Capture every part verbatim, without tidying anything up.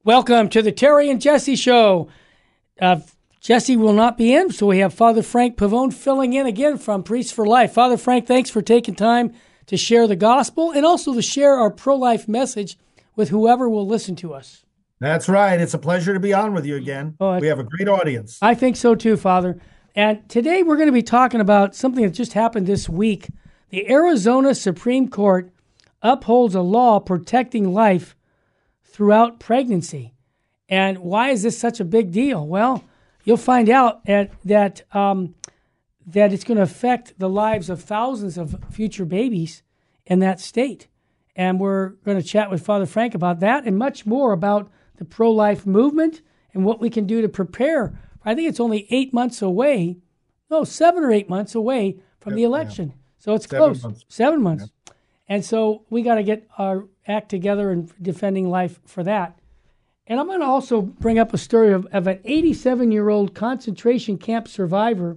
Welcome to the Terry and Jesse Show. Uh, Jesse will not be in, so we have Father Frank Pavone filling in again from Priests for Life. Father Frank, thanks for taking time to share the gospel and also to share our pro-life message with whoever will listen to us. That's right. It's a pleasure to be on with you again. Oh, we have a great audience. I think so too, Father. And today we're going to be talking about something that just happened this week. The Arizona Supreme Court upholds a law protecting life throughout pregnancy. And why is this such a big deal? Well, you'll find out at, that um, that it's going to affect the lives of thousands of future babies in that state. And we're going to chat with Father Frank about that and much more about the pro-life movement and what we can do to prepare. I think it's only eight months away, no, seven or eight months away from yep, the election. Yeah. So it's seven close, months. seven months. Yep. And so we got to get our act together in defending life for that. And I'm going to also bring up a story of, of an eighty-seven-year-old concentration camp survivor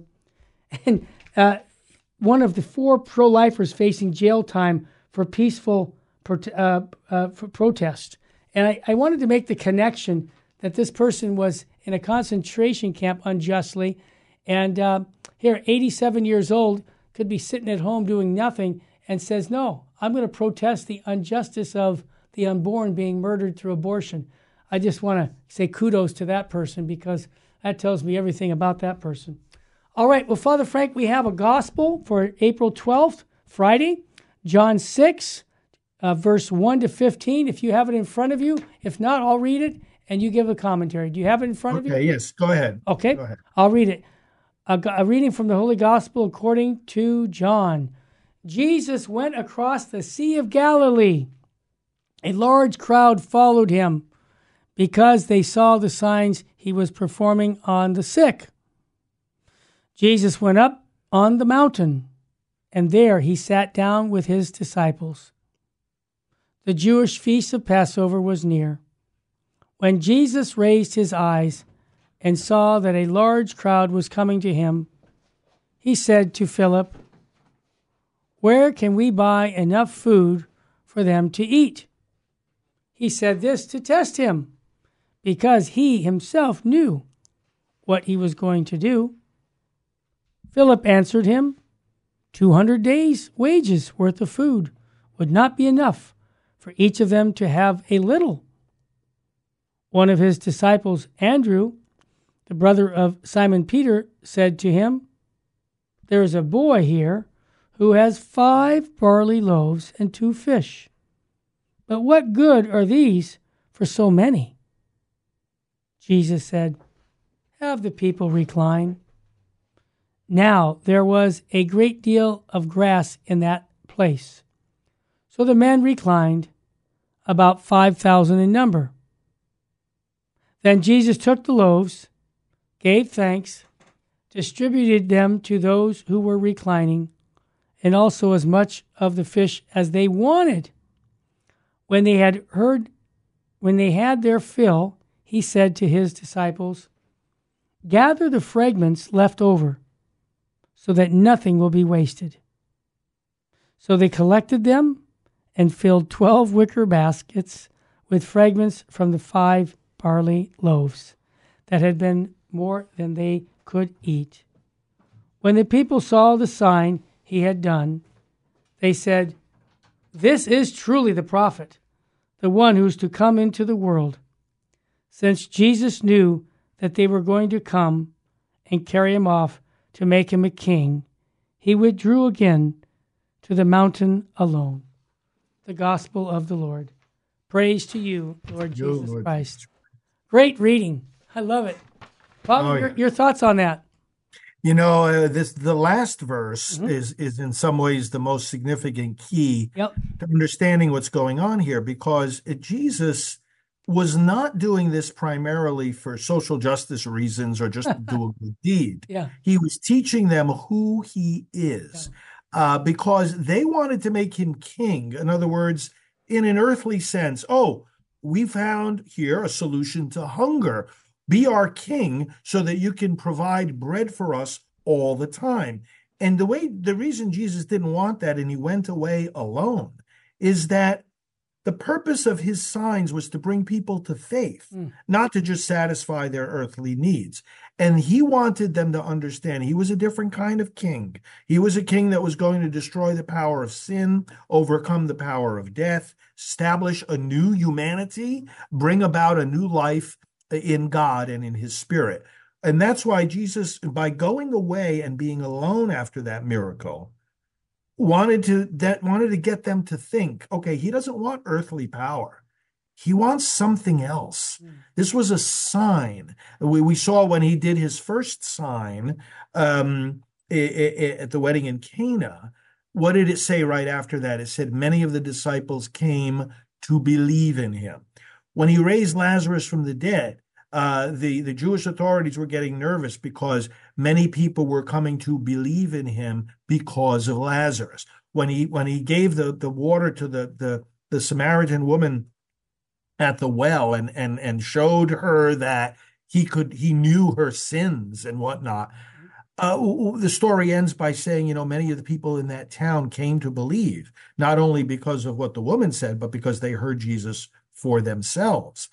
and uh, one of the four pro-lifers facing jail time for peaceful prote- uh, uh, for protest. And I, I wanted to make the connection that this person was in a concentration camp unjustly. And uh, here, eighty-seven years old, could be sitting at home doing nothing and says, no, I'm going to protest the injustice of the unborn being murdered through abortion. I just want to say kudos to that person because that tells me everything about that person. All right, well, Father Frank, we have a gospel for April twelfth, Friday, John six, uh, verse one to fifteen. If you have it in front of you, if not, I'll read it and you give a commentary. Do you have it in front okay, of you? Okay, yes, go ahead. Okay, go ahead. I'll read it. A, a reading from the Holy Gospel according to John. Jesus went across the Sea of Galilee. A large crowd followed him because they saw the signs he was performing on the sick. Jesus went up on the mountain, and there he sat down with his disciples. The Jewish feast of Passover was near. When Jesus raised his eyes and saw that a large crowd was coming to him, he said to Philip, "Where can we buy enough food for them to eat?" He said this to test him, because he himself knew what he was going to do. Philip answered him, Two hundred days' wages worth of food would not be enough for each of them to have a little. One of his disciples, Andrew, the brother of Simon Peter, said to him, There is a boy here who has five barley loaves and two fish. But what good are these for so many? Jesus said, Have the people recline. Now there was a great deal of grass in that place. So the men reclined, about five thousand in number. Then Jesus took the loaves, gave thanks, distributed them to those who were reclining, and also as much of the fish as they wanted. When they had heard, when they had their fill, he said to his disciples, Gather the fragments left over, so that nothing will be wasted. So they collected them and filled twelve wicker baskets with fragments from the five barley loaves that had been more than they could eat. When the people saw the sign he had done, they said, This is truly the prophet, the one who is to come into the world. Since Jesus knew that they were going to come and carry him off to make him a king, he withdrew again to the mountain alone. The gospel of the Lord. Praise to you, Lord you, Jesus Lord. Christ. Great reading. I love it. Father, oh, yeah. your, your thoughts on that? You know, uh, this the last verse Mhm. is is in some ways the most significant key Yep. to understanding what's going on here, because it, Jesus was not doing this primarily for social justice reasons or just to do a good deed. Yeah. He was teaching them who he is, yeah. uh, because they wanted to make him king. In other words, in an earthly sense, oh, we found here a solution to hunger. Be our king so that you can provide bread for us all the time. And the way, the reason Jesus didn't want that and he went away alone is that The purpose of his signs was to bring people to faith, mm. not to just satisfy their earthly needs. And he wanted them to understand he was a different kind of king. He was a king that was going to destroy the power of sin, overcome the power of death, establish a new humanity, bring about a new life in God and in his spirit. And that's why Jesus, by going away and being alone after that miracle, wanted to that wanted to get them to think, okay, he doesn't want earthly power. He wants something else. Mm. This was a sign. We, we saw when he did his first sign um, at the wedding in Cana. What did it say right after that? It said, many of the disciples came to believe in him. When he raised Lazarus from the dead, Uh, the, the Jewish authorities were getting nervous because many people were coming to believe in him because of Lazarus. When he when he gave the, the water to the, the, the Samaritan woman at the well and, and, and showed her that he could he knew her sins and whatnot, uh, the story ends by saying, you know, many of the people in that town came to believe, not only because of what the woman said, but because they heard Jesus for themselves.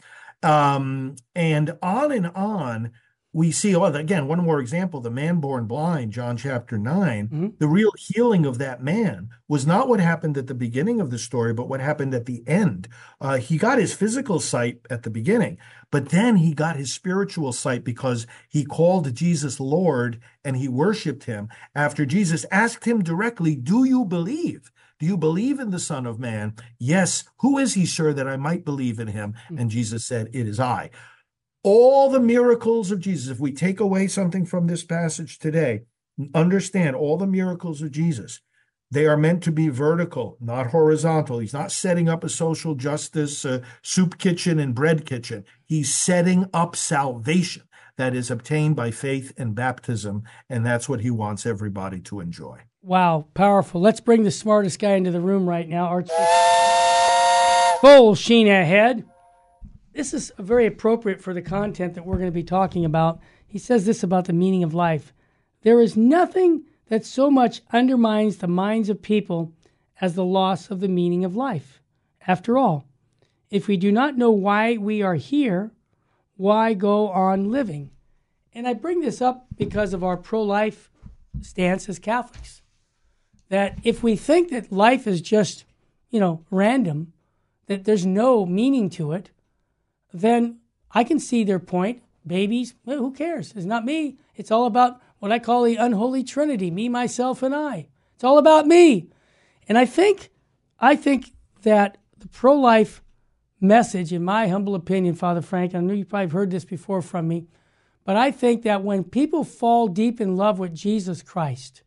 Um, and on and on, we see, oh, again, one more example, the man born blind, John chapter nine, mm-hmm. the real healing of that man was not what happened at the beginning of the story, but what happened at the end. Uh, he got his physical sight at the beginning, but then he got his spiritual sight because he called Jesus Lord and he worshiped him after Jesus asked him directly, do you believe? Do you believe in the Son of Man? Yes. Who is he, sir, that I might believe in him? And Jesus said, it is I. All the miracles of Jesus, if we take away something from this passage today, understand all the miracles of Jesus, they are meant to be vertical, not horizontal. He's not setting up a social justice uh, soup kitchen and bread kitchen. He's setting up salvation that is obtained by faith and baptism, and that's what he wants everybody to enjoy. Wow, powerful. Let's bring the smartest guy into the room right now. Archbishop Full sheen ahead. This is very appropriate for the content that we're going to be talking about. He says this about the meaning of life. There is nothing that so much undermines the minds of people as the loss of the meaning of life. After all, if we do not know why we are here, why go on living? And I bring this up because of our pro-life stance as Catholics. That if we think that life is just, you know, random, that there's no meaning to it, then I can see their point. Babies, well, who cares? It's not me. It's all about what I call the unholy trinity, me, myself, and I. It's all about me. And I think, I think that the pro-life message, in my humble opinion, Father Frank, I know you've probably heard this before from me, but I think that when people fall deep in love with Jesus Christ,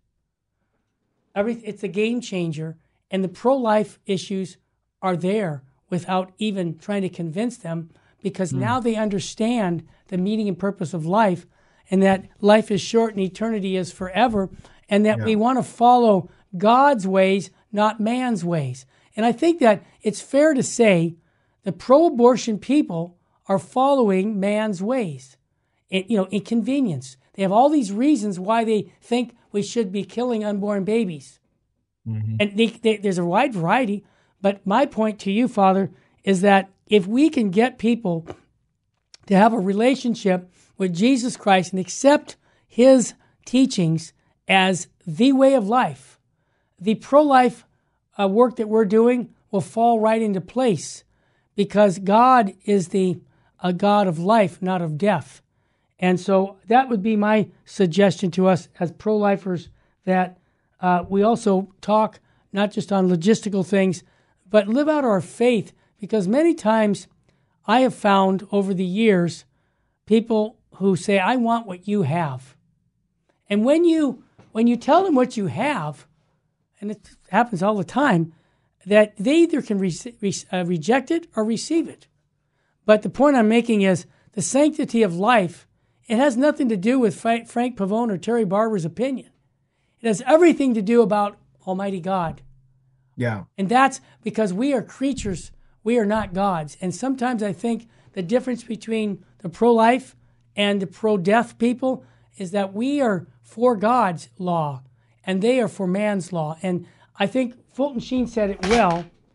every, it's a game changer, and the pro-life issues are there without even trying to convince them, because mm. now they understand the meaning and purpose of life, and that life is short and eternity is forever, and that yeah. we want to follow God's ways, not man's ways. And I think that it's fair to say the pro-abortion people are following man's ways. It, you know, inconvenience. They have all these reasons why they think we should be killing unborn babies. Mm-hmm. And they, they, there's a wide variety. But my point to you, Father, is that if we can get people to have a relationship with Jesus Christ and accept his teachings as the way of life, the pro-life uh, work that we're doing will fall right into place, because God is the a God of life, not of death. And so that would be my suggestion to us as pro-lifers, that uh, we also talk not just on logistical things, but live out our faith, because many times I have found over the years people who say, I want what you have. And when you when you tell them what you have, and it happens all the time, that they either can re- re- uh, reject it or receive it. But the point I'm making is the sanctity of life, it has nothing to do with Frank, Frank Pavone or Terry Barber's opinion. It has everything to do about Almighty God. Yeah. And that's because we are creatures. We are not gods. And sometimes I think the difference between the pro-life and the pro-death people is that we are for God's law and they are for man's law. And I think Fulton Sheen said it well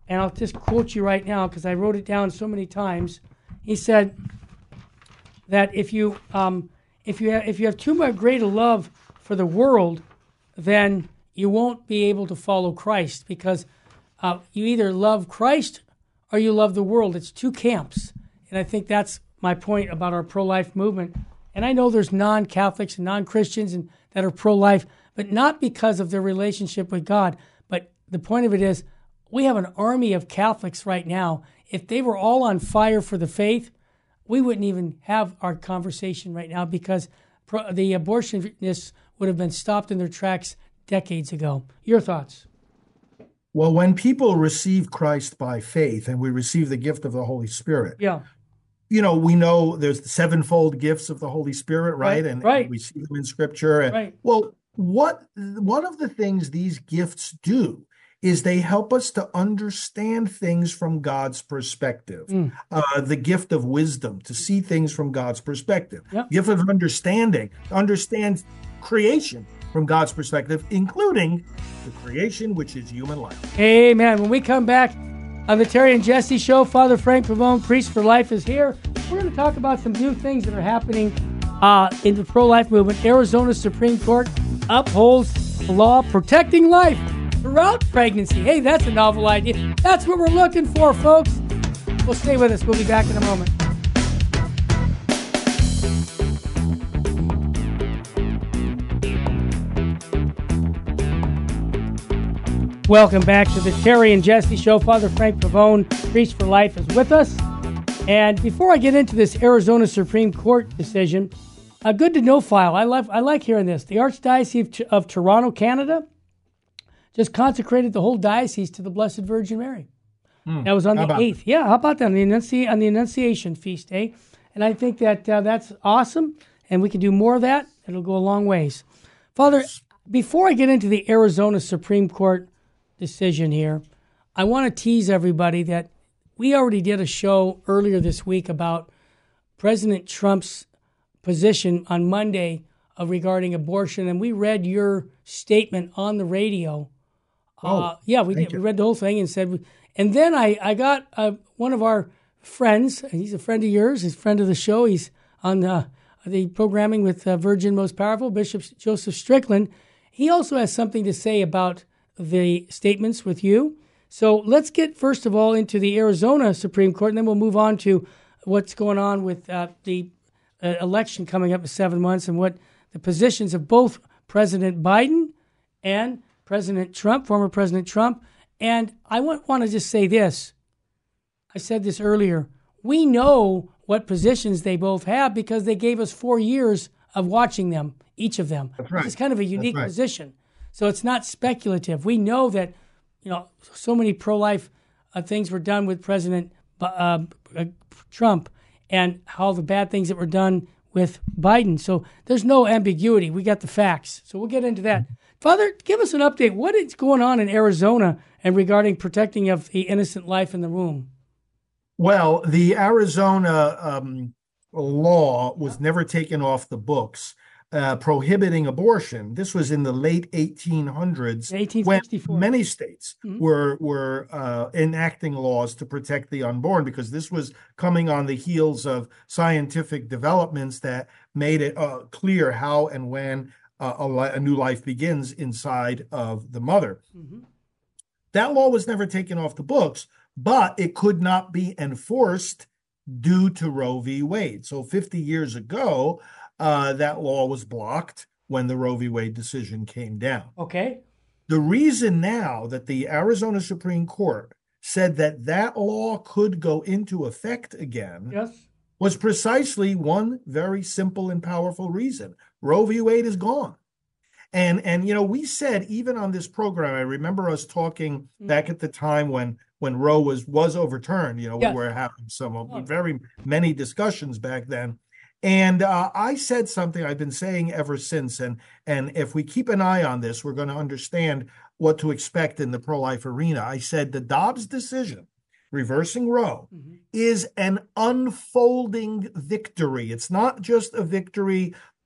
and I'll just quote you right now because I wrote it down so many times. He said that if you um, if you have, if you have too much greater love for the world, then you won't be able to follow Christ, because uh, you either love Christ or you love the world. It's two camps, and I think that's my point about our pro-life movement. And I know there's non-Catholics and non-Christians and that are pro-life, but not because of their relationship with God. But the point of it is, we have an army of Catholics right now. If they were all on fire for the faith, we wouldn't even have our conversation right now, because pro- the abortionists would have been stopped in their tracks decades ago. Your thoughts? Well, when people receive Christ by faith and we receive the gift of the Holy Spirit, Yeah. you know, we know there's the sevenfold gifts of the Holy Spirit, right? Right, and right. we see them in Scripture. And, Right. Well, what one of the things these gifts do is they help us to understand things from God's perspective. Mm. Uh, the gift of wisdom, to see things from God's perspective. Yep. Gift of understanding, to understand creation from God's perspective, including the creation, which is human life. Amen. When we come back on the Terry and Jesse Show, Father Frank Pavone, Priest for Life, is here. We're going to talk about some new things that are happening uh, in the pro-life movement. Arizona Supreme Court upholds the law protecting life throughout pregnancy. Hey, that's a novel idea. That's what we're looking for, folks. Well, stay with us. We'll be back in a moment. Welcome back to the Terry and Jesse Show. Father Frank Pavone, Priest for Life, is with us. And before I get into this Arizona Supreme Court decision, a good to know file. I love. I like hearing this. The Archdiocese of, of Toronto, Canada, just consecrated the whole diocese to the Blessed Virgin Mary. Mm, that was on the eighth. That? Yeah, how about that? On the, Annunci- on the Annunciation Feast Day. And I think that uh, that's awesome, and we can do more of that. It'll go a long ways. Father, before I get into the Arizona Supreme Court decision here, I want to tease everybody that we already did a show earlier this week about President Trump's position on Monday of regarding abortion, and we read your statement on the radio. Oh, uh, yeah, we did. You. We read the whole thing and said, and then I, I got uh, one of our friends, and he's a friend of yours, he's a friend of the show, he's on uh, the programming with uh, Virgin Most Powerful, Bishop Joseph Strickland. He also has something to say about the statements with you. So let's get, first of all, into the Arizona Supreme Court, and then we'll move on to what's going on with uh, the uh, election coming up in seven months and what the positions of both President Biden and President Trump, former President Trump. And I want, want to just say this. I said this earlier. We know what positions they both have because they gave us four years of watching them, each of them. That's right. It's kind of a unique right. position. So it's not speculative. We know that, you know, so many pro-life uh, things were done with President uh, uh, Trump, and how the bad things that were done with Biden. So there's no ambiguity. We got the facts. So we'll get into that. Father, give us an update. What is going on in Arizona and regarding protecting of the innocent life in the womb? Well, the Arizona um, law was never taken off the books. Uh, prohibiting abortion. This was in the late eighteen hundreds, eighteen sixty-four. When many states mm-hmm. were were uh, enacting laws to protect the unborn, because this was coming on the heels of scientific developments that made it uh, clear how and when uh, a, li- a new life begins inside of the mother. Mm-hmm. That law was never taken off the books, but it could not be enforced due to Roe v. Wade. So fifty years ago, Uh, that law was blocked when the Roe v. Wade decision came down. Okay. The reason now that the Arizona Supreme Court said that that law could go into effect again yes. was precisely one very simple and powerful reason. Roe v. Wade is gone. And, and you know, we said, even on this program, I remember us talking mm-hmm. back at the time when when Roe was, was overturned. You know, yes. we were having some oh. very many discussions back then. And uh, I said something I've been saying ever since, and and if we keep an eye on this, we're going to understand what to expect in the pro-life arena. I said the Dobbs decision, reversing Roe, mm-hmm. is an unfolding victory. It's not just a victory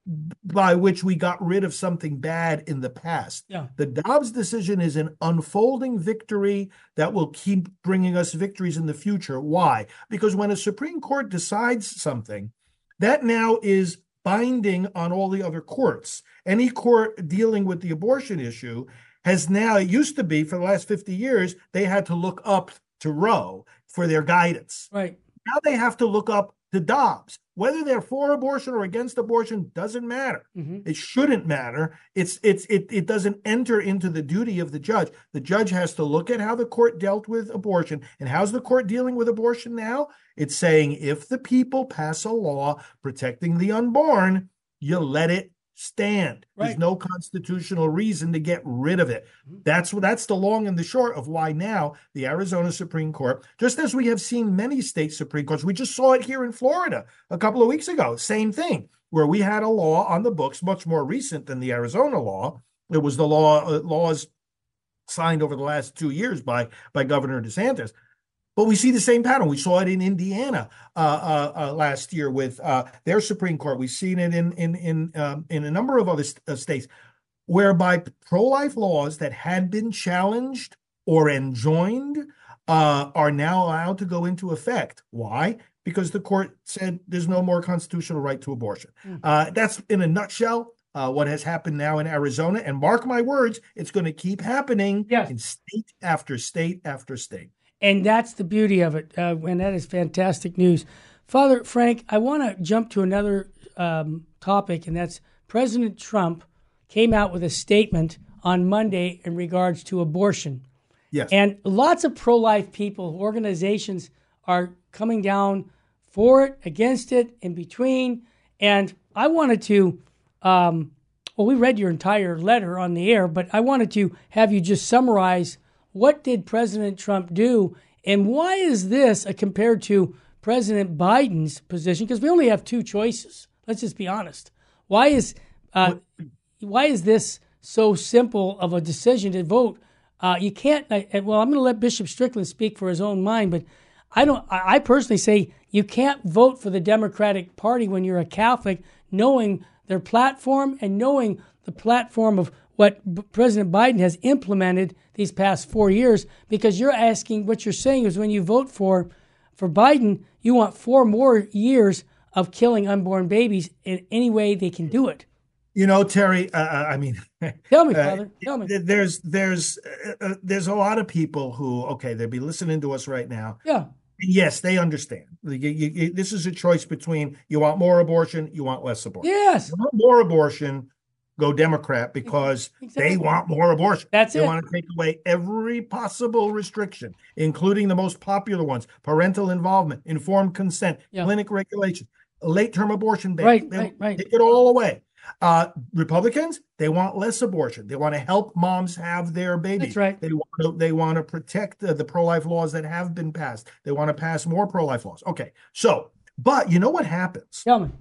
by which we got rid of something bad in the past. Yeah. The Dobbs decision is an unfolding victory that will keep bringing us victories in the future. Why? Because when a Supreme Court decides something, that now is binding on all the other courts. Any court dealing with the abortion issue has now, it used to be for the last fifty years, they had to look up to Roe for their guidance. Right. Now they have to look up to Dobbs. Whether they're for abortion or against abortion doesn't matter. Mm-hmm. It shouldn't matter. It's it's it it doesn't enter into the duty of the judge. The judge has to look at how the court dealt with abortion. And how's the court dealing with abortion now? It's saying if the people pass a law protecting the unborn, you let it stand. Right. There's no constitutional reason to get rid of it. Mm-hmm. That's that's the long and the short of why now the Arizona Supreme Court, just as we have seen many state Supreme Courts, we just saw it here in Florida a couple of weeks ago, same thing, where we had a law on the books, much more recent than the Arizona law. It was the law uh, laws signed over the last two years by, by Governor DeSantis. But we see the same pattern. We saw it in Indiana uh, uh, uh, last year with uh, their Supreme Court. We've seen it in in in um, in a number of other st- uh, states, whereby pro-life laws that had been challenged or enjoined uh, are now allowed to go into effect. Why? Because the court said there's no more constitutional right to abortion. Mm. Uh, that's in a nutshell uh, what has happened now in Arizona. And mark my words, it's going to keep happening yes. in state after state after state. And that's the beauty of it, uh, and that is fantastic news. Father Frank, I want to jump to another um, topic, and that's President Trump came out with a statement on Monday in regards to abortion. Yes. And lots of pro-life people, organizations are coming down for it, against it, in between. And I wanted to, um, well, we read your entire letter on the air, but I wanted to have you just summarize what did President Trump do, and why is this uh, compared to President Biden's position? Because we only have two choices. Let's just be honest. Why is uh, why is this so simple of a decision to vote? Uh, you can't. Uh, well, I'm going to let Bishop Strickland speak for his own mind, but I don't. I, I personally say you can't vote for the Democratic Party when you're a Catholic, knowing their platform and knowing the platform of what B- President Biden has implemented these past four years, because you're asking, what you're saying is when you vote for for Biden, you want four more years of killing unborn babies in any way they can do it. You know, Terry, uh, I mean, tell me, Father, uh, tell me. There's there's uh, there's a lot of people who, okay, they'll be listening to us right now. Yeah. Yes, they understand. You, you, you, this is a choice between you want more abortion, you want less abortion. Yes. You want more abortion, go Democrat, because exactly. They want more abortion. That's they it. They want to take away every possible restriction, including the most popular ones: parental involvement, informed consent, yeah. clinic regulation, late-term abortion ban. Right, they right, right. Take it all away. Uh, Republicans, they want less abortion. They want to help moms have their babies. That's right. They want to, they want to protect the, the pro-life laws that have been passed. They want to pass more pro-life laws. Okay, so, but you know what happens? Tell me.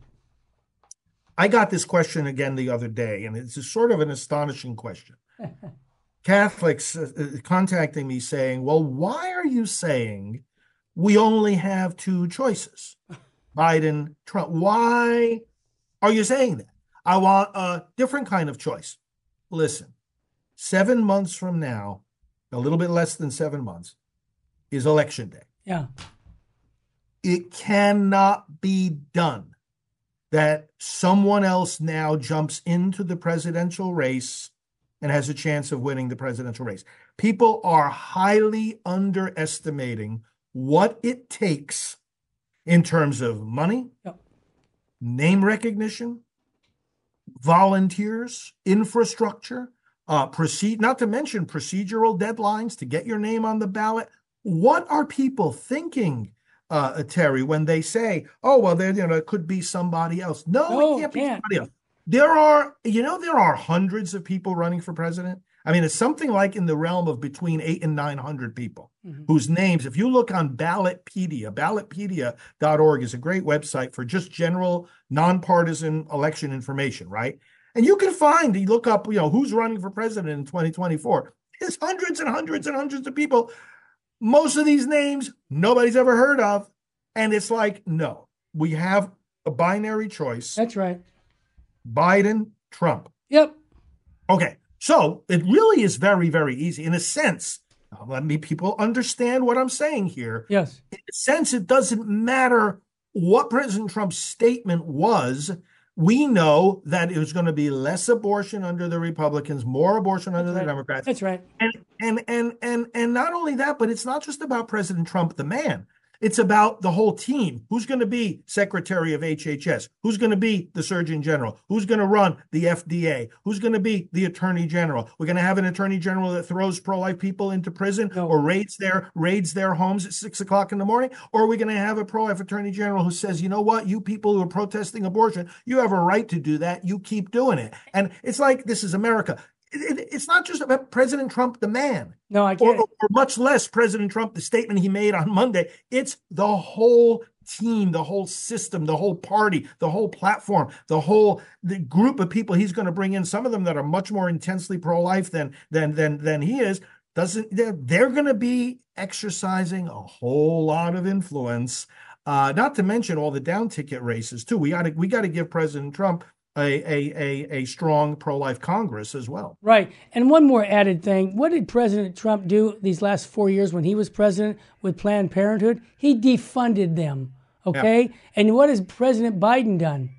I got this question again the other day, and it's a sort of an astonishing question. Catholics uh, contacting me saying, well, why are you saying we only have two choices? Biden, Trump. Why are you saying that? I want a different kind of choice. Listen, seven months from now, a little bit less than seven months, is election day. Yeah. It cannot be done that someone else now jumps into the presidential race and has a chance of winning the presidential race. People are highly underestimating what it takes in terms of money, yep. name recognition, volunteers, infrastructure, uh, proceed, not to mention procedural deadlines to get your name on the ballot. What are people thinking, uh, Terry, when they say, oh, well, there, you know, it could be somebody else? No, no it can't, can't be somebody else. There are, you know, there are hundreds of people running for president. I mean, it's something like in the realm of between eight and nine hundred people mm-hmm. whose names, if you look on Ballotpedia, ballotpedia dot org is a great website for just general nonpartisan election information, right? And you can find, you look up, you know, who's running for president in twenty twenty-four. There's hundreds and hundreds and hundreds of people. Most of these names nobody's ever heard of. And it's like, no, we have a binary choice. That's right. Biden, Trump. Yep. Okay. So it really is very, very easy. In a sense, let me people understand what I'm saying here. Yes. In a sense, it doesn't matter what President Trump's statement was. We know that it was going to be less abortion under the Republicans, more abortion under That's the right. Democrats. That's right. And and and and and not only that, but it's not just about President Trump, the man. It's about the whole team. Who's going to be Secretary of H H S? Who's going to be the Surgeon General? Who's going to run the F D A? Who's going to be the Attorney General? We're going to have an Attorney General that throws pro-life people into prison No. or raids their raids their homes at six o'clock in the morning? Or are we going to have a pro-life Attorney General who says, you know what, you people who are protesting abortion, you have a right to do that. You keep doing it. And it's like, this is America. It, it, it's not just about President Trump, the man. No, I Or, get it. or much less President Trump, the statement he made on Monday. It's the whole team, the whole system, the whole party, the whole platform, the whole the group of people he's going to bring in. Some of them that are much more intensely pro-life than than than than he is. Doesn't they're, they're going to be exercising a whole lot of influence. Uh, not to mention all the down ticket races too. We got to we got to give President Trump A, a, a, a strong pro-life Congress as well. Right. And one more added thing. What did President Trump do these last four years when he was president with Planned Parenthood? He defunded them. Okay? Yeah. And what has President Biden done?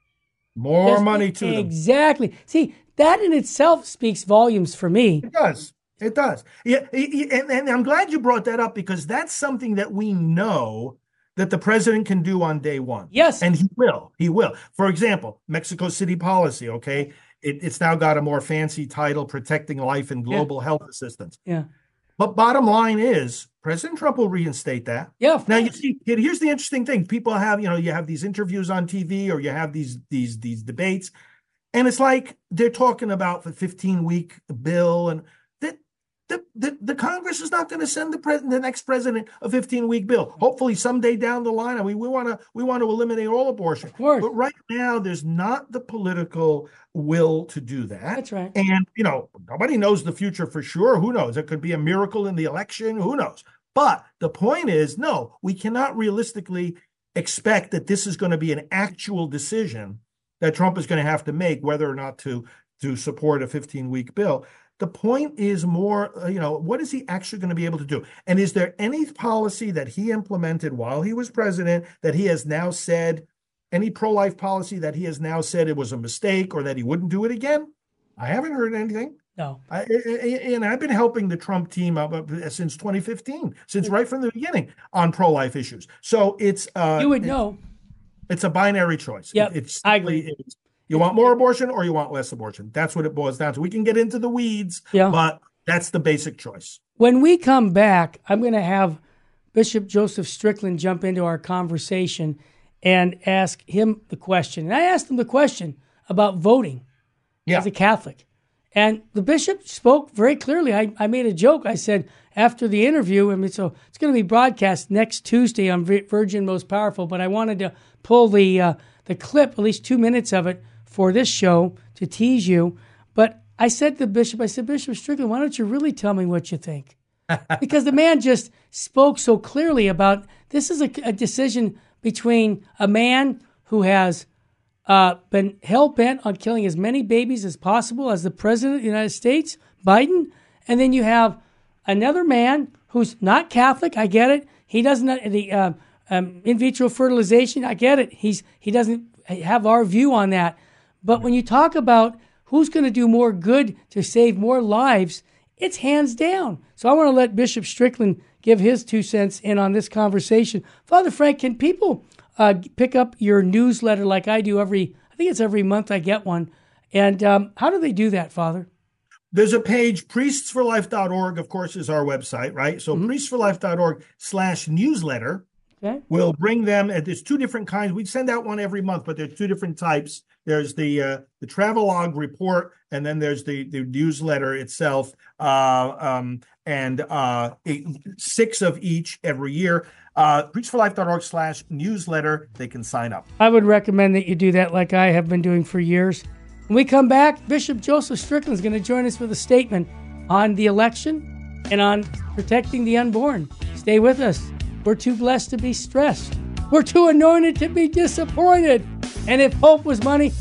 More There's, money to them. Exactly. See, that in itself speaks volumes for me. It does. It does. Yeah, and, and I'm glad you brought that up because that's something that we know that the president can do on day one. Yes. And he will. He will. For example, Mexico City policy, okay? It, it's now got a more fancy title, Protecting Life and Global yeah. Health Assistance. Yeah. But bottom line is, President Trump will reinstate that. Yeah. Now, you see, here's the interesting thing. People have, you know, you have these interviews on T V or you have these these these debates, and it's like they're talking about the fifteen-week bill and The, the, the Congress is not going to send the president, the next president, a fifteen-week bill. Hopefully, someday down the line, I mean, we want to we want to eliminate all abortion. Of course. But right now, there's not the political will to do that. That's right. And you know, nobody knows the future for sure. Who knows? There could be a miracle in the election. Who knows? But the point is, no, we cannot realistically expect that this is going to be an actual decision that Trump is going to have to make whether or not to to support a fifteen-week bill. The point is more, uh, you know, what is he actually going to be able to do? And is there any policy that he implemented while he was president that he has now said, any pro-life policy that he has now said it was a mistake or that he wouldn't do it again? I haven't heard anything. No. I, and I've been helping the Trump team up since twenty fifteen, since right from the beginning on pro-life issues. So it's uh, you would it's, know. It's a binary choice. Yep, it's I agree. It's, You want more abortion or you want less abortion? That's what it boils down to. We can get into the weeds, yeah. but that's the basic choice. When we come back, I'm going to have Bishop Joseph Strickland jump into our conversation and ask him the question. And I asked him the question about voting yeah. as a Catholic. And the bishop spoke very clearly. I, I made a joke. I said, after the interview, I mean, so it's going to be broadcast next Tuesday on Virgin Most Powerful, but I wanted to pull the uh, the clip, at least two minutes of it, for this show to tease you. But I said to the bishop, I said, Bishop Strickland, why don't you really tell me what you think? Because the man just spoke so clearly about this is a, a decision between a man who has uh, been hell-bent on killing as many babies as possible as the president of the United States, Biden, and then you have another man who's not Catholic, I get it. He doesn't, the uh, um, in vitro fertilization, I get it. He's He doesn't have our view on that. But when you talk about who's going to do more good to save more lives, it's hands down. So I want to let Bishop Strickland give his two cents in on this conversation. Father Frank, can people uh, pick up your newsletter like I do every, I think it's every month I get one. And um, how do they do that, Father? There's a page, priests for life dot org, of course, is our website, right? So mm-hmm. priests for life dot org slash newsletter okay. will bring them. There's two different kinds. We send out one every month, but there's two different types. There's the uh, the travelogue report, and then there's the, the newsletter itself, uh, um, and uh, eight, six of each every year. Uh, priests for life dot org slash newsletter. They can sign up. I would recommend that you do that like I have been doing for years. When we come back, Bishop Joseph Strickland is going to join us with a statement on the election and on protecting the unborn. Stay with us. We're too blessed to be stressed. We're too anointed to be disappointed. And if hope was money,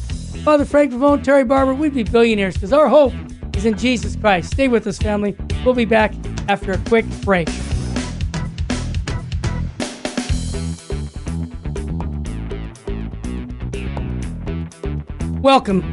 Father Frank Pavone, Terry Barber, we'd be billionaires because our hope is in Jesus Christ. Stay with us, family. We'll be back after a quick break. Welcome.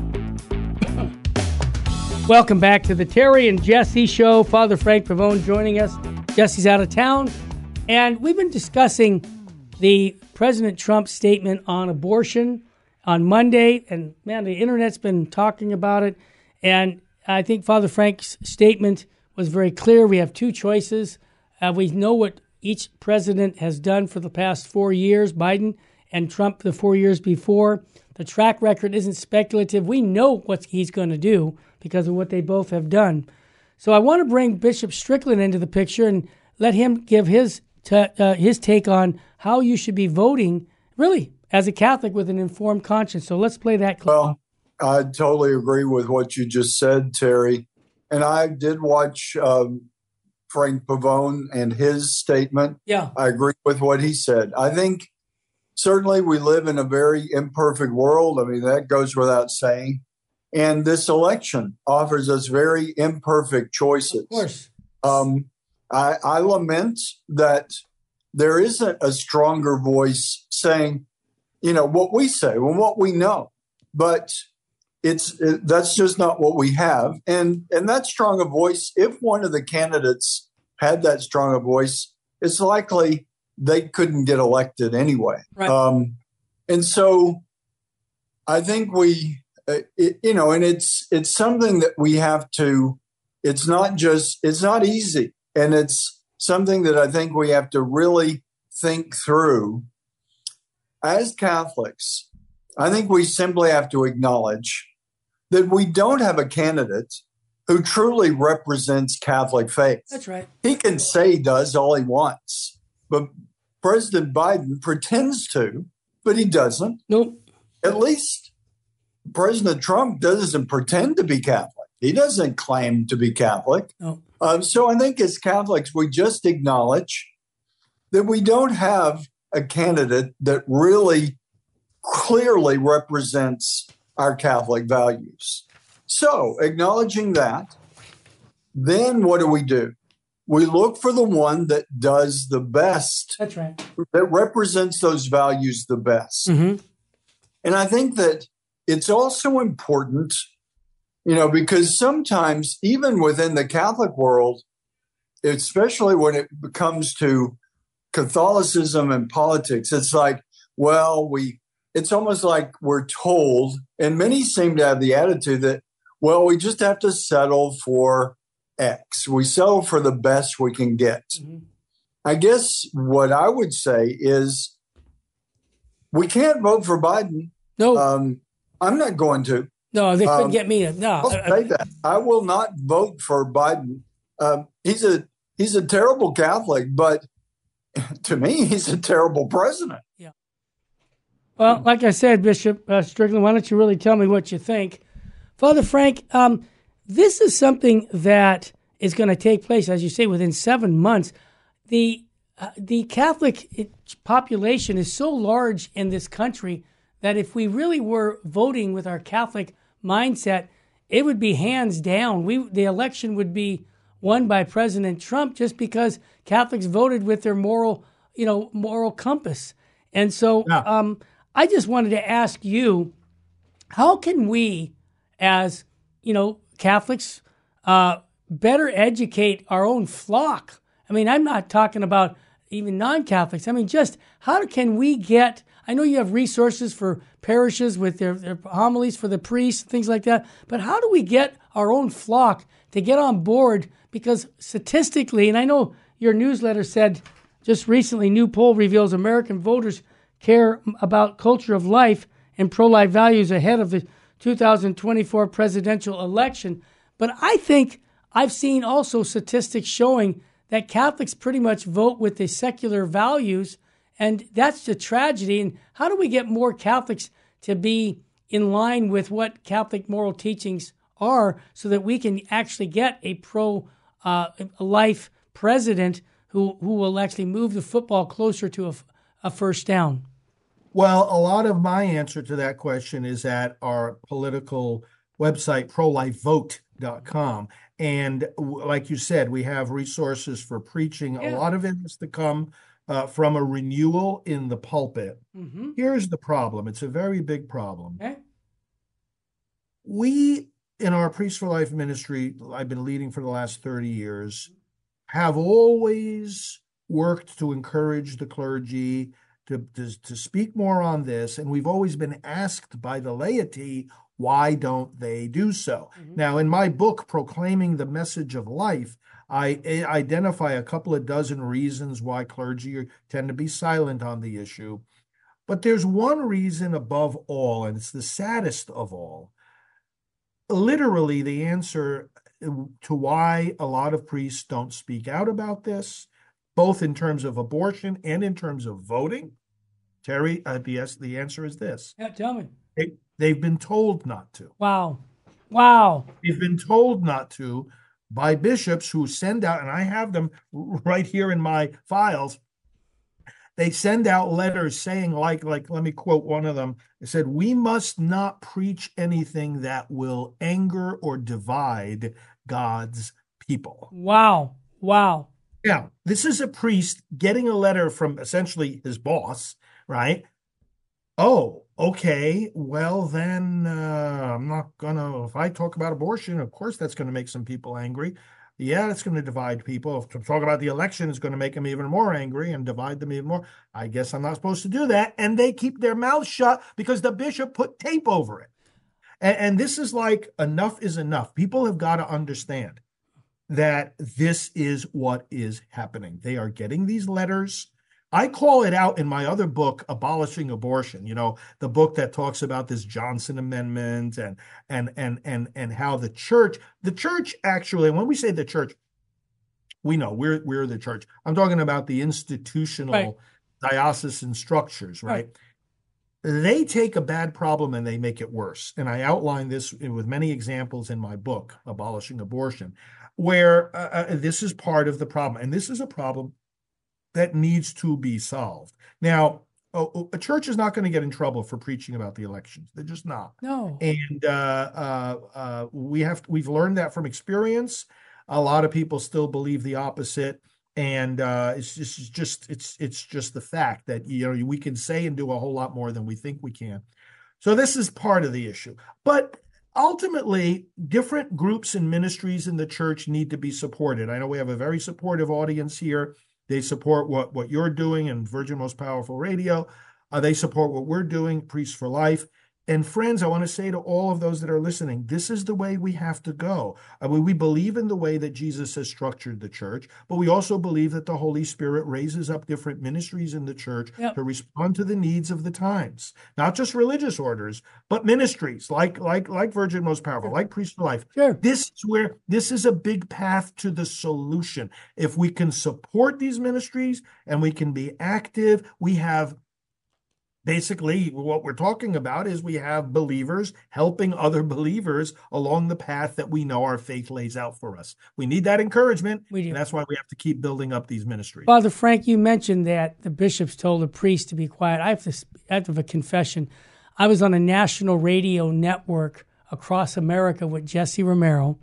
Welcome back to the Terry and Jesse Show. Father Frank Pavone joining us. Jesse's out of town. And we've been discussing the President Trump statement on abortion on Monday. And, man, the Internet's been talking about it. And I think Father Frank's statement was very clear. We have two choices. Uh, we know what each president has done for the past four years, Biden and Trump the four years before. The track record isn't speculative. We know what he's going to do because of what they both have done. So I want to bring Bishop Strickland into the picture and let him give his t- uh, his take on how you should be voting, really, as a Catholic with an informed conscience. So let's play that clip. Well, I totally agree with what you just said, Terry. And I did watch um, Frank Pavone and his statement. Yeah. I agree with what he said. I think certainly we live in a very imperfect world. I mean, that goes without saying. And this election offers us very imperfect choices. Of course. Um, I, I lament that there isn't a stronger voice saying, you know, what we say and what we know. But it's it, that's just not what we have. And, and that strong a voice, if one of the candidates had that strong a voice, it's likely they couldn't get elected anyway. Right. Um, and so I think we, uh, it, you know, and it's it's something that we have to, it's not just, it's not easy. And it's something that I think we have to really think through. As Catholics, I think we simply have to acknowledge that we don't have a candidate who truly represents Catholic faith. That's right. He can say he does all he wants. But President Biden pretends to, but he doesn't. Nope. At least President Trump doesn't pretend to be Catholic. He doesn't claim to be Catholic. No. Um, so I think as Catholics, we just acknowledge that we don't have a candidate that really clearly represents our Catholic values. So acknowledging that, then what do we do? We look for the one that does the best. That's right. That represents those values the best. Mm-hmm. And I think that it's also important, you know, because sometimes even within the Catholic world, especially when it comes to Catholicism and politics, it's like, well, we, it's almost like we're told, and many seem to have the attitude that, well, we just have to settle for X. We settle for the best we can get. Mm-hmm. I guess what I would say is we can't vote for Biden. No. Um, I'm not going to. No, they couldn't um, get me to. No. I'll say that. I will not vote for Biden. Um, he's a he's a terrible Catholic, but to me, he's a terrible president. Yeah. Well, like I said, Bishop uh, Strickland, why don't you really tell me what you think? Father Frank, um, this is something that is going to take place, as you say, within seven months. The uh, the Catholic population is so large in this country that if we really were voting with our Catholic mindset, it would be hands down. We the election would be won by President Trump just because Catholics voted with their moral, you know, moral compass. And so, yeah. um, I just wanted to ask you, how can we, as you know, Catholics, uh, better educate our own flock? I mean, I'm not talking about even non-Catholics. I mean, just how can we get, I know you have resources for parishes with their, their homilies for the priests, things like that, but how do we get our own flock to get on board? Because statistically, and I know your newsletter said just recently, new poll reveals American voters care about culture of life and pro-life values ahead of the two thousand twenty-four presidential election. But I think I've seen also statistics showing that Catholics pretty much vote with the secular values, and that's the tragedy. And how do we get more Catholics to be in line with what Catholic moral teachings are so that we can actually get a pro-life uh, president who, who will actually move the football closer to a, a first down? Well, a lot of my answer to that question is at our political website, pro life vote dot com. And w- like you said, we have resources for preaching. A Yeah. lot of it has to come uh, from a renewal in the pulpit. Mm-hmm. Here's the problem. It's a very big problem. Okay. We, in our Priest for Life ministry, I've been leading for the last thirty years, have always worked to encourage the clergy to, to, to speak more on this. And we've always been asked by the laity, why don't they do so? Mhm. Now, in my book, Proclaiming the Message of Life, I I identify a couple of dozen reasons why clergy tend to be silent on the issue. But there's one reason above all, and it's the saddest of all. Literally, the answer to why a lot of priests don't speak out about this, both in terms of abortion and in terms of voting, Terry, uh, the, the answer is this. Yeah, tell me. They, they've been told not to. Wow. Wow. They've been told not to by bishops who send out, and I have them right here in my files. They send out letters saying, like, like, let me quote one of them. It said, "We must not preach anything that will anger or divide God's people." Wow. Wow. Now, this is a priest getting a letter from essentially his boss, right? Oh, okay. Well, then uh, I'm not gonna, if I talk about abortion, of course that's going to make some people angry. Yeah, it's going to divide people. If to talk about the election is going to make them even more angry and divide them even more. I guess I'm not supposed to do that. And they keep their mouths shut because the bishop put tape over it. And, and this is like, enough is enough. People have got to understand that this is what is happening. They are getting these letters. I call it out in my other book, Abolishing Abortion, you know, the book that talks about this Johnson Amendment and and and and and how the church, the church actually, when we say the church, we know we're we're the church. I'm talking about the institutional Right. diocesan structures, right? Right. They take a bad problem and they make it worse. And I outline this with many examples in my book, Abolishing Abortion, where uh, uh, this is part of the problem. And this is a problem that needs to be solved. Now, a, a church is not going to get in trouble for preaching about the elections. They're just not. No. And uh, uh, uh, we have we've learned that from experience. A lot of people still believe the opposite, and uh, it's just it's just it's it's just the fact that, you know, we can say and do a whole lot more than we think we can. So this is part of the issue. But ultimately, different groups and ministries in the church need to be supported. I know we have a very supportive audience here. They support what, what you're doing in Virgin Most Powerful Radio. Uh, they support what we're doing, Priests for Life. And friends, I want to say to all of those that are listening, this is the way we have to go. I mean, we believe in the way that Jesus has structured the church, but we also believe that the Holy Spirit raises up different ministries in the church Yep. to respond to the needs of the times. Not just religious orders, but ministries like like like Virgin Most Powerful, like Priests for Life. Sure. This is where this is a big path to the solution. If we can support these ministries and we can be active, we have basically what we're talking about is we have believers helping other believers along the path that we know our faith lays out for us. We need that encouragement, We do. and that's why we have to keep building up these ministries. Father Frank, you mentioned that the bishops told the priest to be quiet. I have to sp- I have to have a confession. I was on a national radio network across America with Jesse Romero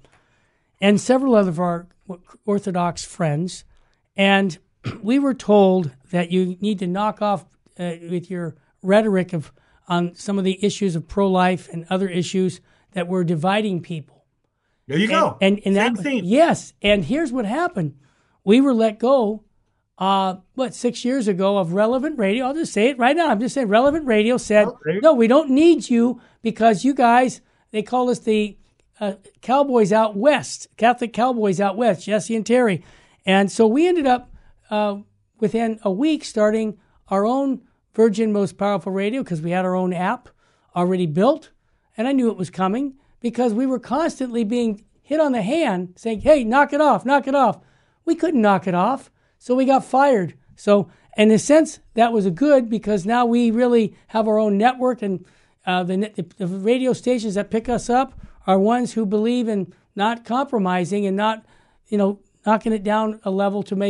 and several of our Orthodox friends, and we were told that you need to knock off uh, with your rhetoric of on some of the issues of pro-life and other issues that were dividing people. There you go. And, and, and Same that, theme. yes. And here's what happened. We were let go, uh, what, six years ago of Relevant Radio. I'll just say it right now. I'm just saying Relevant Radio said, Oh, there you- no, we don't need you because you guys, they call us the uh, Cowboys Out West, Catholic Cowboys Out West, Jesse and Terry. And so we ended up uh, within a week starting our own Virgin Most Powerful Radio because we had our own app already built. And I knew it was coming because we were constantly being hit on the hand saying, hey, knock it off, knock it off. We couldn't knock it off, so we got fired. So in a sense, that was a good because now we really have our own network, and uh, the, the, the radio stations that pick us up are ones who believe in not compromising and not, you know, knocking it down a level to make it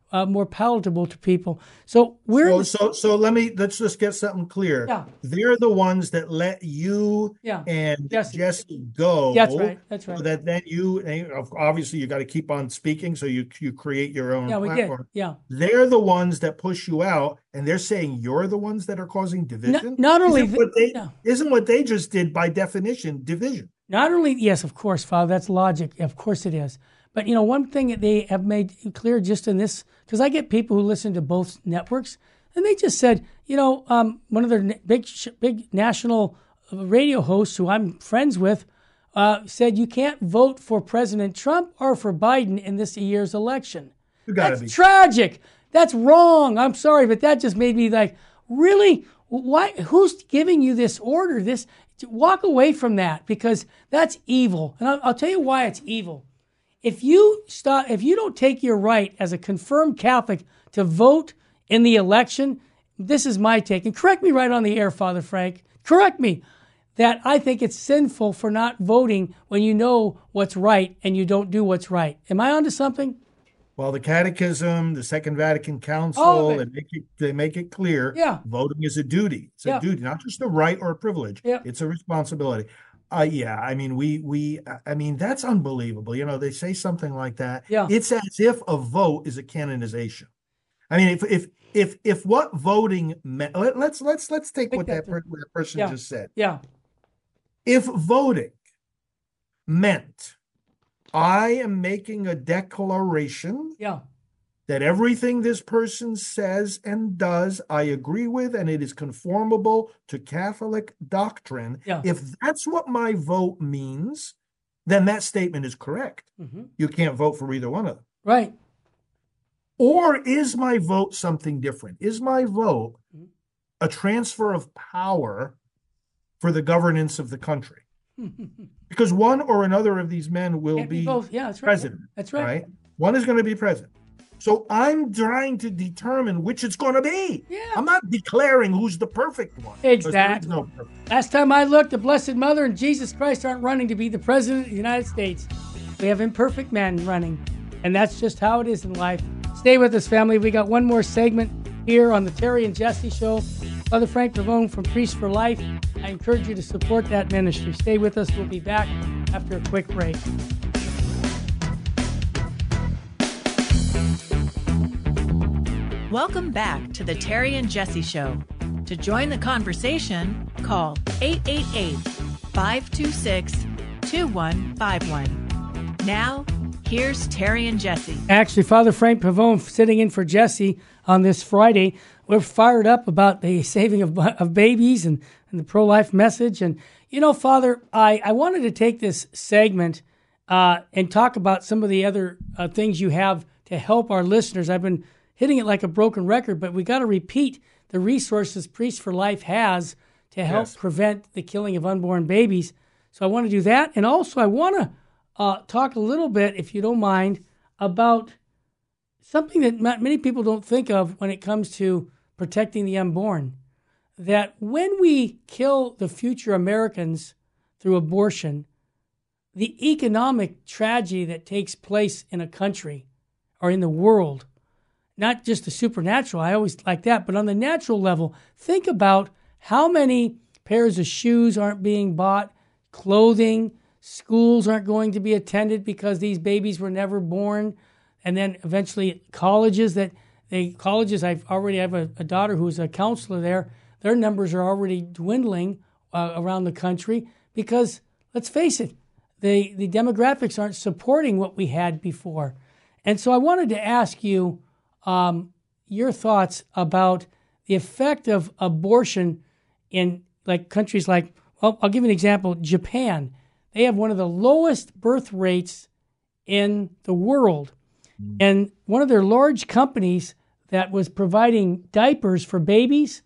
uh, more palatable to people. So we're So, so, so let me let's just get something clear. Yeah. They're the ones that let you Yeah. and Jesse. Jesse go. That's right. That's right. So that then you and obviously you got to keep on speaking, so you you create your own yeah, we platform. did. Yeah. They're the ones that push you out, and they're saying you're the ones that are causing division. Not, not only isn't what they yeah. isn't what they just did by definition division. Not only, yes, of course, Father, that's logic. Of course it is. But, you know, one thing that they have made clear just in this, because I get people who listen to both networks, and they just said, you know, um, one of their big, big national radio hosts who I'm friends with uh, said you can't vote for President Trump or for Biden in this year's election. You gotta That's be tragic. That's wrong. I'm sorry, but that just made me like, really? Why? Who's giving you this order? This walk away from that, because that's evil. And I'll, I'll tell you why it's evil. If you stop, if you don't take your right as a confirmed Catholic to vote in the election, this is my take. And correct me right on the air, Father Frank. Correct me. That I think it's sinful for not voting when you know what's right and you don't do what's right. Am I onto something? Well, the Catechism, the Second Vatican All Council, of they it. make it, they make it clear Yeah. voting is a duty. It's a Yeah. duty, not just a right or a privilege. Yeah. It's a responsibility. Uh, yeah, I mean, we, we, I mean, that's unbelievable. You know, they say something like that. Yeah. It's as if a vote is a canonization. I mean, if, if, if, if what voting meant, let, let's, let's, let's take Take what that that, per, what that person Yeah. just said. Yeah. If voting meant I am making a declaration Yeah. that everything this person says and does, I agree with, and it is conformable to Catholic doctrine. Yeah. If that's what my vote means, then that statement is correct. Mm-hmm. You can't vote for either one of them. Right. Or is my vote something different? Is my vote a transfer of power for the governance of the country? Because one or another of these men will Can't be be both. Yeah, that's right. president. That's right. One is going to be president. So I'm trying to determine which it's going to be. Yeah. I'm not declaring who's the perfect one. 'cause there is Exactly. no perfect. Last time I looked, the Blessed Mother and Jesus Christ aren't running to be the President of the United States. We have imperfect men running. And that's just how it is in life. Stay with us, family. We got one more segment here on the Terry and Jesse Show. Father Frank Pavone from Priest for Life. I encourage you to support that ministry. Stay with us. We'll be back after a quick break. Welcome back to the Terry and Jesse Show. To join the conversation, call eight eight eight, five two six, two one five one. Now, here's Terry and Jesse. Actually, Father Frank Pavone sitting in for Jesse on this Friday. We're fired up about the saving of, of babies and, and the pro-life message. And, you know, Father, I, I wanted to take this segment uh, and talk about some of the other uh, things you have to help our listeners. I've been hitting it like a broken record, but we got to repeat the resources Priest for Life has to help Yes. prevent the killing of unborn babies. So I want to do that. And also I want to uh, talk a little bit, if you don't mind, about something that not many people don't think of when it comes to protecting the unborn. That when we kill the future Americans through abortion, the economic tragedy that takes place in a country or in the world, not just the supernatural, I always like that, but on the natural level, think about how many pairs of shoes aren't being bought, clothing, schools aren't going to be attended because these babies were never born, and then eventually colleges that they colleges I've already have a, a daughter who's a counselor there. Their numbers are already dwindling uh, around the country because, let's face it, the the demographics aren't supporting what we had before. And so I wanted to ask you um, your thoughts about the effect of abortion in like countries like, well, I'll give you an example, Japan. They have one of the lowest birth rates in the world. Mm. And one of their large companies that was providing diapers for babies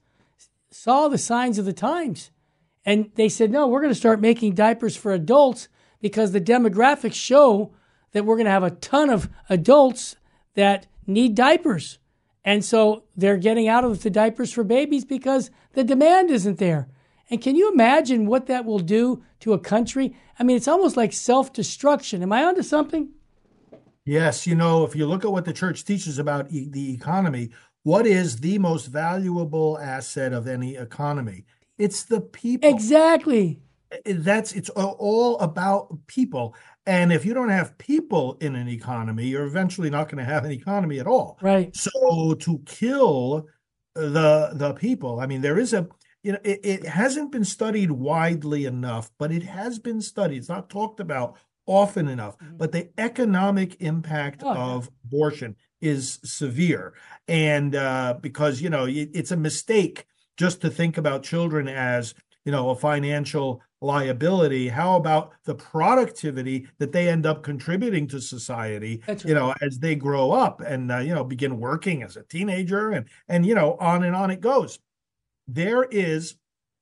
saw the signs of the times. And they said, no, we're going to start making diapers for adults because the demographics show that we're going to have a ton of adults that need diapers. And so they're getting out of the diapers for babies because the demand isn't there. And can you imagine what that will do to a country? I mean, it's almost like self-destruction. Am I onto something? Yes, you know, if you look at what the church teaches about e the economy, what is the most valuable asset of any economy? It's the people. Exactly. That's it's all about people. And if you don't have people in an economy, you're eventually not going to have an economy at all. Right. So to kill the the people, I mean, there is a, you know, it, it hasn't been studied widely enough, but it has been studied. It's not talked about often enough, Mhm. but the economic impact Oh, yeah. of abortion is severe. And uh, because, you know, it, it's a mistake just to think about children as, you know, a financial liability. How about the productivity that they end up contributing to society, That's you right. know, as they grow up and, uh, you know, begin working as a teenager and, and, you know, on and on it goes. There is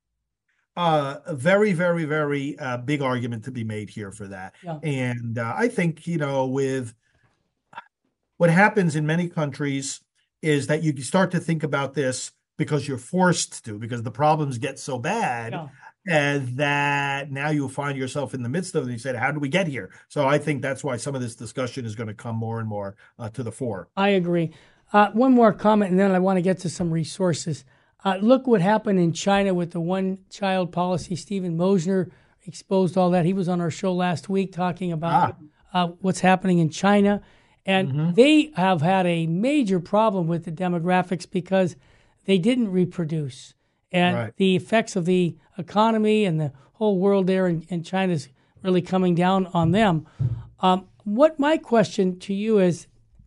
uh, a very, very, very uh, big argument to be made here for that. Yeah. And uh, I think, you know, with what happens in many countries is that you start to think about this because you're forced to, because the problems get so bad. Yeah. And that now you find yourself in the midst of it. And you said, how did we get here? So I think that's why some of this discussion is going to come more and more uh, to the fore. I agree. Uh, one more comment, and then I want to get to some resources. Uh, look what happened in China with the one-child policy. Stephen Mosner exposed all that. He was on our show last week talking about ah. uh, what's happening in China. And mm-hmm. they have had a major problem with the demographics because they didn't reproduce. And right. the effects of the economy and the whole world there in, in China is really coming down on them. Um, what my question to you is,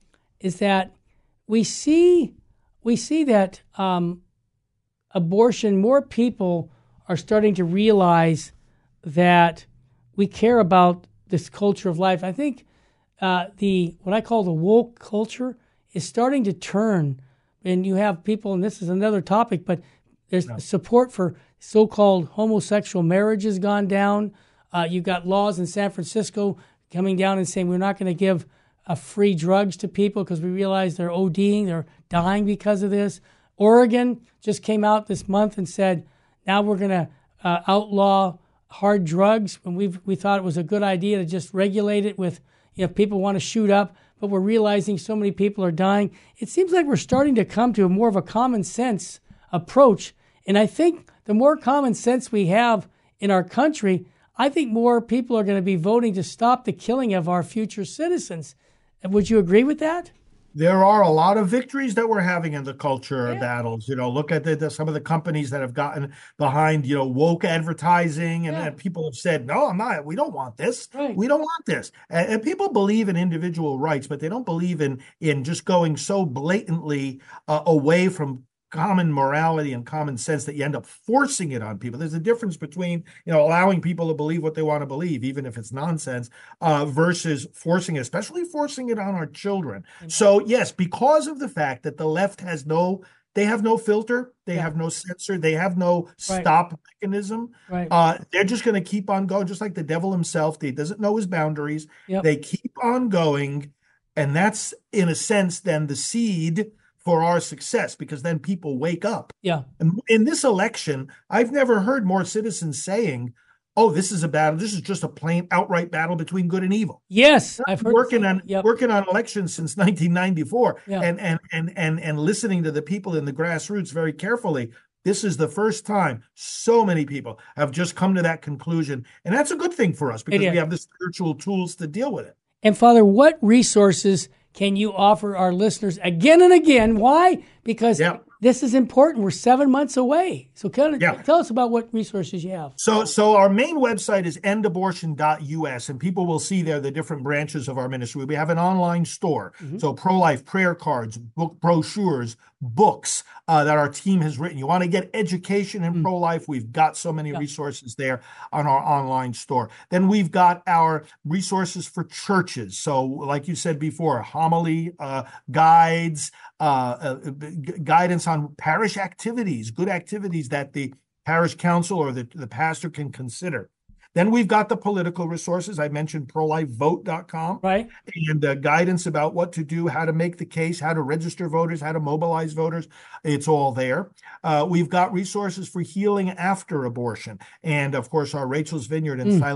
is that we see we see that um, abortion, more people are starting to realize that we care about this culture of life. I think uh, the what I call the woke culture is starting to turn, and you have people, and this is another topic, but there's no. support for so-called homosexual marriage has gone down. Uh, you've got laws in San Francisco coming down and saying we're not going to give uh, free drugs to people because we realize they're ODing, they're dying because of this. Oregon just came out this month and said now we're going to uh, outlaw hard drugs when we we thought it was a good idea to just regulate it with, you know, if people want to shoot up, but we're realizing so many people are dying. It seems like we're starting to come to a more of a common sense approach. And I think the more common sense we have in our country, I think more people are going to be voting to stop the killing of our future citizens. Would you agree with that? There are a lot of victories that we're having in the culture yeah. battles. You know, look at the, the, some of the companies that have gotten behind, you know, woke advertising, and, yeah. and people have said, no, I'm not. We don't want this. Right. We don't want this. And, and people believe in individual rights, but they don't believe in in just going so blatantly uh, away from common morality and common sense that you end up forcing it on people. There's a difference between, you know, allowing people to believe what they want to believe, even if it's nonsense, uh, versus forcing it, especially forcing it on our children. Mm-hmm. So yes, because of the fact that the left has no, they have no filter, they yeah. have no censor, they have no right. stop mechanism. Right. Uh, they're just going to keep on going, just like the devil himself. He doesn't know his boundaries. Yep. They keep on going. And that's, in a sense, then the seed for our success, because then people wake up. Yeah. And in this election, I've never heard more citizens saying, "Oh, this is a battle. This is just a plain outright battle between good and evil." Yes, I've heard working on yep. working on elections since nineteen ninety-four, yeah. and and and and and listening to the people in the grassroots very carefully. This is the first time so many people have just come to that conclusion, and that's a good thing for us because we have the spiritual tools to deal with it. And Father, what resources can you offer our listeners again and again? Why? Because yeah. this is important. We're seven months away. So kind of yeah. tell us about what resources you have. So so our main website is end abortion dot U S, and people will see there the different branches of our ministry. We have an online store. Mm-hmm. So pro-life prayer cards, book brochures, books uh, that our team has written. You want to get education in mm-hmm. pro-life, we've got so many yeah. resources there on our online store. Then we've got our resources for churches. So like you said before, homily uh, guides, uh, uh, g- guidance on parish activities, good activities that the parish council or the, the pastor can consider. Then we've got the political resources. I mentioned pro life vote dot com. Right. And uh, guidance about what to do, how to make the case, how to register voters, how to mobilize voters. It's all there. Uh, we've got resources for healing after abortion. And, of course, our Rachel's Vineyard and mm. Silent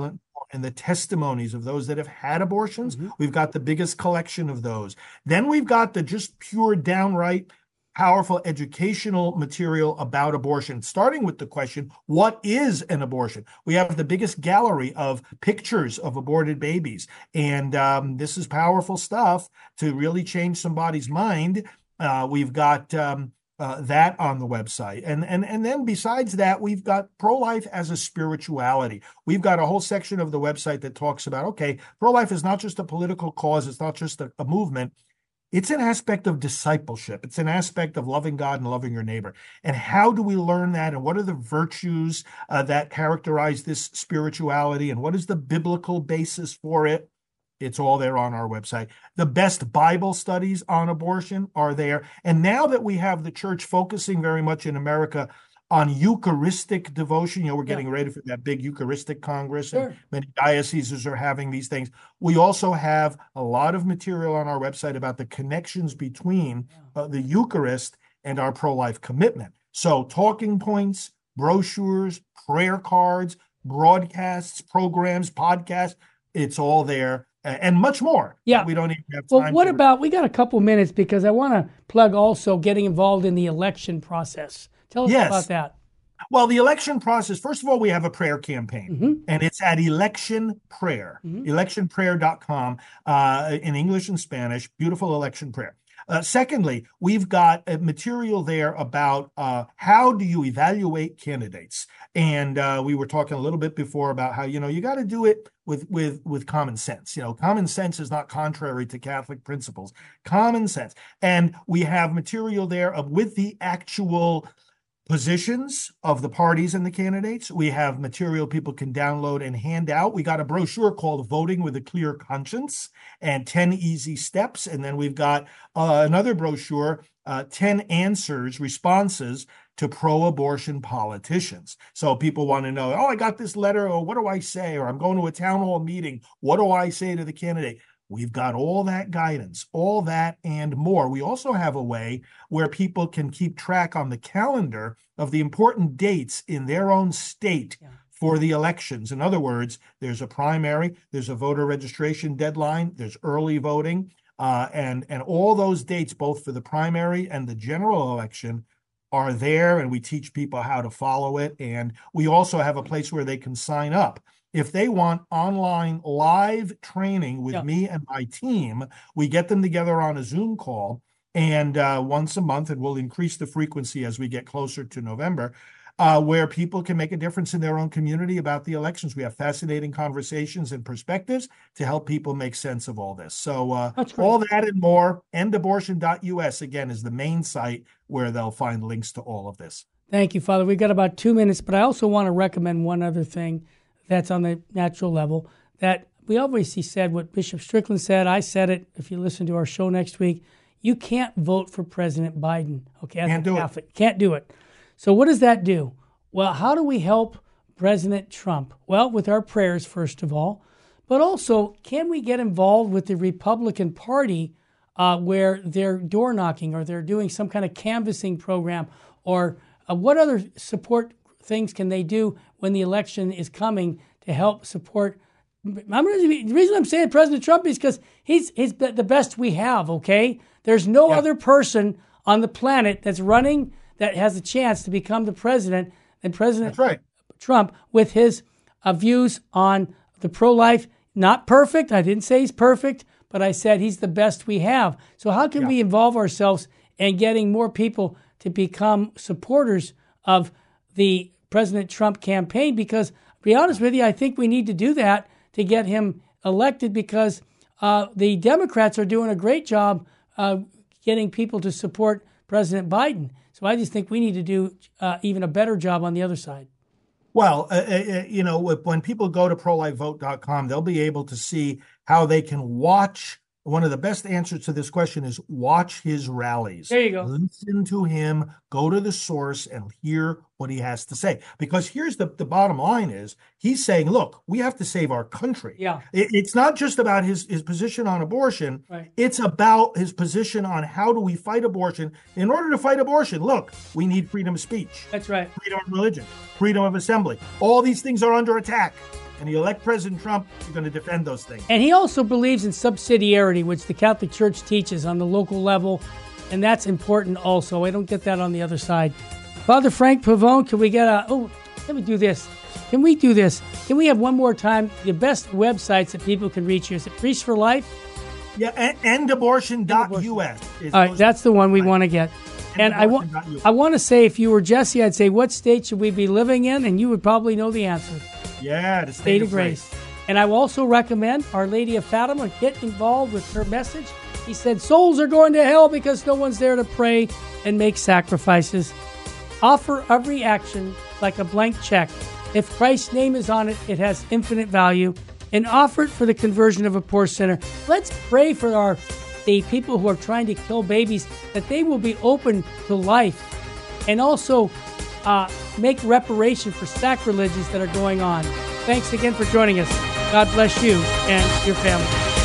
and the testimonies of those that have had abortions. Mm-hmm. We've got the biggest collection of those. Then we've got the just pure, downright powerful educational material about abortion, starting with the question, what is an abortion? We have the biggest gallery of pictures of aborted babies. And um, this is powerful stuff to really change somebody's mind. Uh, we've got um, uh, that on the website. And, and, and then besides that, we've got pro-life as a spirituality. We've got a whole section of the website that talks about, okay, pro-life is not just a political cause. It's not just a, a movement. It's an aspect of discipleship. It's an aspect of loving God and loving your neighbor. And how do we learn that? And what are the virtues uh, that characterize this spirituality? And what is the biblical basis for it? It's all there on our website. The best Bible studies on abortion are there. And now that we have the church focusing very much in America on Eucharistic devotion, you know, we're getting yeah. ready for that big Eucharistic Congress, sure. and many dioceses are having these things. We also have a lot of material on our website about the connections between uh, the Eucharist and our pro-life commitment. So talking points, brochures, prayer cards, broadcasts, programs, podcasts, it's all there. And much more. Yeah. We don't even have time. Well, what to... about, we got a couple minutes because I want to plug also getting involved in the election process. Tell us yes. about that. Well, the election process, first of all, we have a prayer campaign, mm-hmm. and it's at Election Prayer, mm-hmm. election prayer dot com, uh, in English and Spanish, beautiful election prayer. Uh, secondly, we've got a material there about uh, how do you evaluate candidates. And uh, we were talking a little bit before about how, you know, you got to do it with, with, with common sense. You know, common sense is not contrary to Catholic principles. Common sense. And we have material there of, with the actual positions of the parties and the candidates. We have material people can download and hand out. We got a brochure called Voting with a Clear Conscience and ten Easy Steps. And then we've got uh, another brochure, uh, ten Answers, Responses to Pro-Abortion Politicians. So people want to know, oh, I got this letter, or what do I say? Or I'm going to a town hall meeting. What do I say to the candidate? We've got all that guidance, all that and more. We also have a way where people can keep track on the calendar of the important dates in their own state yeah. for the elections. In other words, there's a primary, there's a voter registration deadline, there's early voting, uh, and, and all those dates, both for the primary and the general election, are there, and we teach people how to follow it. And we also have a place where they can sign up. If they want online live training with yeah. me and my team, we get them together on a Zoom call and uh, once a month, and we'll increase the frequency as we get closer to November, uh, where people can make a difference in their own community about the elections. We have fascinating conversations and perspectives to help people make sense of all this. So uh, all that and more, end abortion dot U S, again, is the main site where they'll find links to all of this. Thank you, Father. We've got about two minutes, but I also want to recommend one other thing that's on the natural level, that we obviously said what Bishop Strickland said. I said it, if you listen to our show next week. You can't vote for President Biden, okay, as can't a do Catholic. It. Can't do it. So what does that do? Well, how do we help President Trump? Well, with our prayers, first of all, but also, can we get involved with the Republican Party uh, where they're door knocking or they're doing some kind of canvassing program, or uh, what other support things can they do when the election is coming to help support? I'm, the reason I'm saying President Trump is because he's, he's the best we have, okay? There's no yeah. other person on the planet that's running that has a chance to become the president than President that's right. Trump with his uh, views on the pro-life. Not perfect. I didn't say he's perfect, but I said he's the best we have. So how can yeah. we involve ourselves in getting more people to become supporters of the President Trump campaign? Because, to be honest with you, I think we need to do that to get him elected, because uh, the Democrats are doing a great job uh, getting people to support President Biden. So I just think we need to do uh, even a better job on the other side. Well, uh, uh, you know, when people go to pro life vote dot com, they'll be able to see how they can watch. One of the best answers to this question is watch his rallies. There you go. Listen to him, go to the source and hear what he has to say. Because here's the, the bottom line is he's saying, look, we have to save our country. Yeah. It, it's not just about his, his position on abortion. Right. It's about his position on how do we fight abortion. In order to fight abortion, look, we need freedom of speech. That's right. Freedom of religion, freedom of assembly. All these things are under attack. and you elect President Trump, you're going to defend those things. And he also believes in subsidiarity, which the Catholic Church teaches on the local level, and that's important also. I don't get that on the other side. Father Frank Pavone, can we get a... Oh, let me do this. Can we do this? Can we have one more time the best websites that people can reach you? Is it Priest for Life? Yeah, and, end abortion dot U S. All right, that's the one we want to get. And I want I want to say, if you were Jesse, I'd say, what state should we be living in? And you would probably know the answer. Yeah, the state, state of of grace. grace. And I will also recommend Our Lady of Fatima. Get involved with her message. He said, souls are going to hell because no one's there to pray and make sacrifices. Offer every action like a blank check. If Christ's name is on it, it has infinite value. And offer it for the conversion of a poor sinner. Let's pray for our the people who are trying to kill babies, that they will be open to life. And also uh, make reparation for sacrileges that are going on. Thanks again for joining us. God bless you and your family.